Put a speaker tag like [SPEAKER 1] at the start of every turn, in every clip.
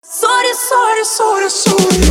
[SPEAKER 1] Sorry, sorry, sorry, sorry.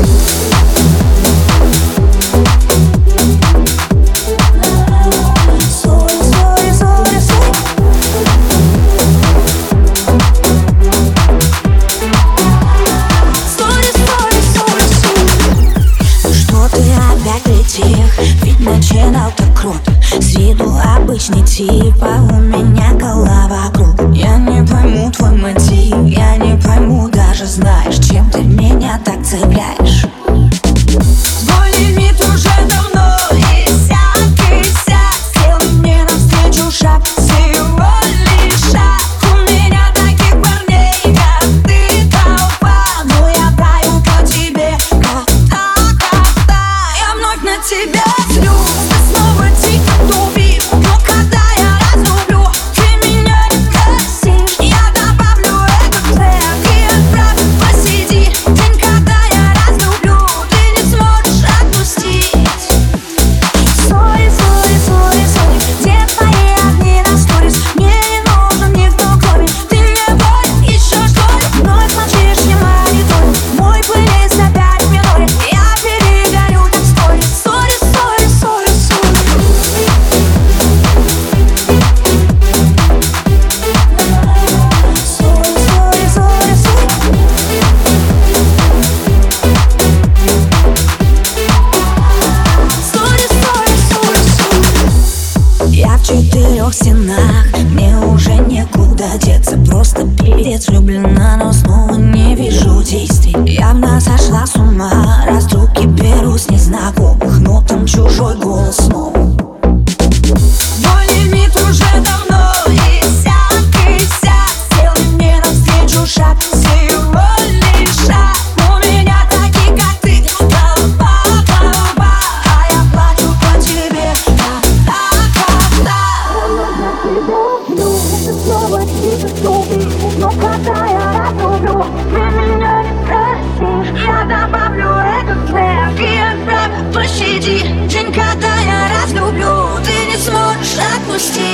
[SPEAKER 2] Ведь начинал так круто. С виду обычный тип, а у меня голова круг. Я не пойму твой мотив, я не пойму, даже знаешь, чем ты меня так цепляешь. Твой лимит уже давно иссяк. Сделай мне навстречу шаг, всего лишь шаг. У меня таких парней, как ты, толпа. Но я таю по тебе, как та-та-та. Я вновь на тебя злюсь, ты снова тихо тупишь. Но когда я разлюблю, ты меня не простишь. Я добавлю этот трек и отправлю посиди. День, когда я разлюблю, ты не сможешь отпустить. Sorry, sorry, sorry, sorry. Где твои огни на сторис? Мне не нужен никто, кроме. Ты мне болен еще что ли? Вновь молчишь, не мониторю. Мой плейлист опять в миноре. Я перегорю, как сторис. Sorry, sorry, sorry, sorry. Sorry, sorry, sorry, sorry. Sorry, sorry, sorry, sorry. Я в 4 стенах, мне уже некуда деться. Просто пиздец влюблена, но снова не вижу действий. Явно сошла с ума, раз трубки беру с незнакомых, но там чужой голос снова. Твой лимит уже давно иссяк. Сделай мне навстречу шаг, всего лишь шаг. У меня такие, как ты, толпа. А я плачу по тебе, та-та-та-та. Но когда я разлюблю, ты меня не простишь. Я добавлю этот трек и отправлю, пощади. День, когда я разлюблю, ты не сможешь отпустить.